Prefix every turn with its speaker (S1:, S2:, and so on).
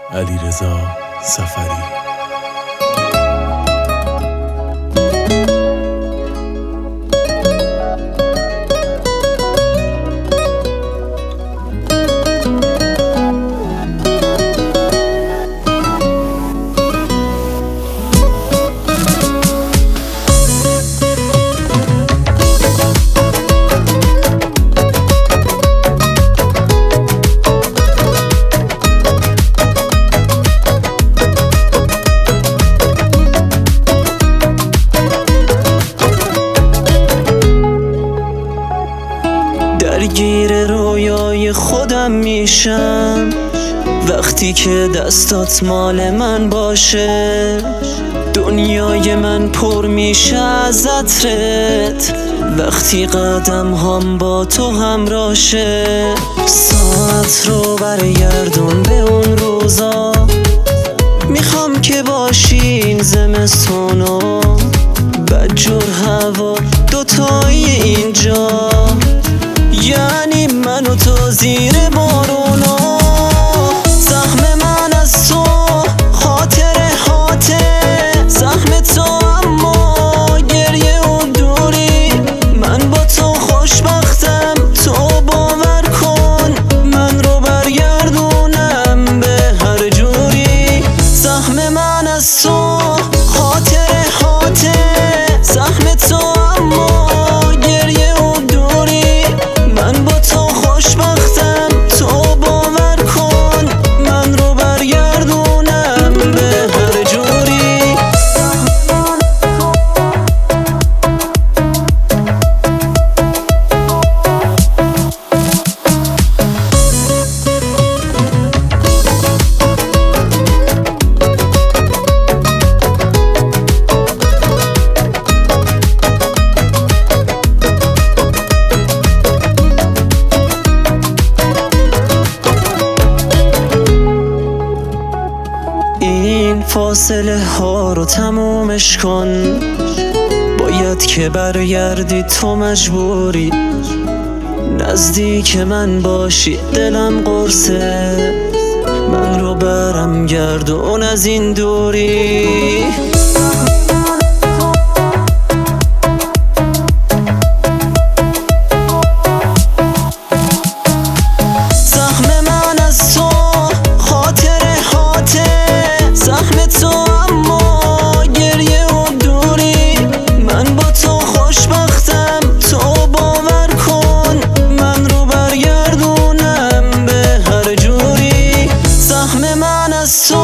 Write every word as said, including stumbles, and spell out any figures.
S1: علیرضا سفری.
S2: درگیر رویای خودم میشم وقتی که دستات مال من باشه. دنیای من پر میشه از عطرت وقتی قدم هم با تو همراشه. ساعت رو برگردون به اون روزا، میخوام که باشین زمستونو بدجور هوا دوتایی اینجا، یعنی من و تو زیر بارونا. زخم من از تو خاطر هاته، زخم تو اما گریه و دوری. من با تو خوشبختم، تو باور کن من رو برگردونم به هر جوری. زخم من از تو خاطر هاته، زخم تو اما گریه و دوری. من با تو خوشبختم، تو باور کن من رو برگردونم به هر جوری. این فاصله ها رو تمومش کن، باید که برگردی، تو مجبوری نزدیک من باشی. دلم قرصه، من رو برم گردون از این دوری. زخم تو اما گریه و دوری. من با تو خوشبختم، تو باور کن من رو برگردونم به هر جوری. زخم من از تو